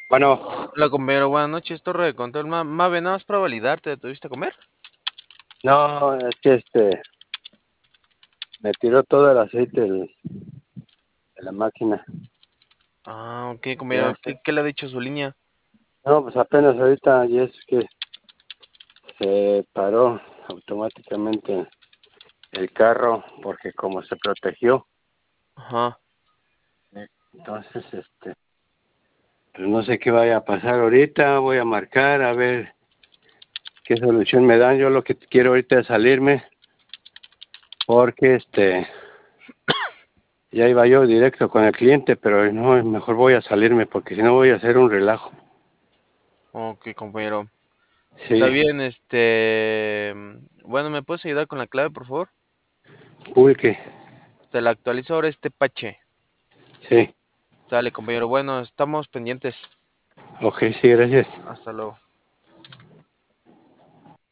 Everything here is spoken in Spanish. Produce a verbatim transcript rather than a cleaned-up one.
Bueno, Hola compañero, buenas noches, Torre de Control. Ma- Mave, nada más para validarte, ¿tuviste a comer? no, es que este, me tiró todo el aceite del- de la máquina. Ah, ok, Ya compañero, sé. ¿qué, qué le ha dicho su línea? No, pues apenas ahorita, y es que se paró automáticamente el carro porque como se protegió, Ajá, eh, entonces, este, pues no sé qué vaya a pasar ahorita, voy a marcar a ver qué solución me dan. Yo lo que quiero ahorita es salirme porque, este, ya iba yo directo con el cliente, pero no, mejor voy a salirme porque si no voy a hacer un relajo. ok, compañero. Está Sí, bien, este... Bueno, ¿me puedes ayudar con la clave, por favor? pulque, Te la actualizo ahora este pache. sí. Sale, compañero. Bueno, estamos pendientes. Ok, sí, gracias. Hasta luego.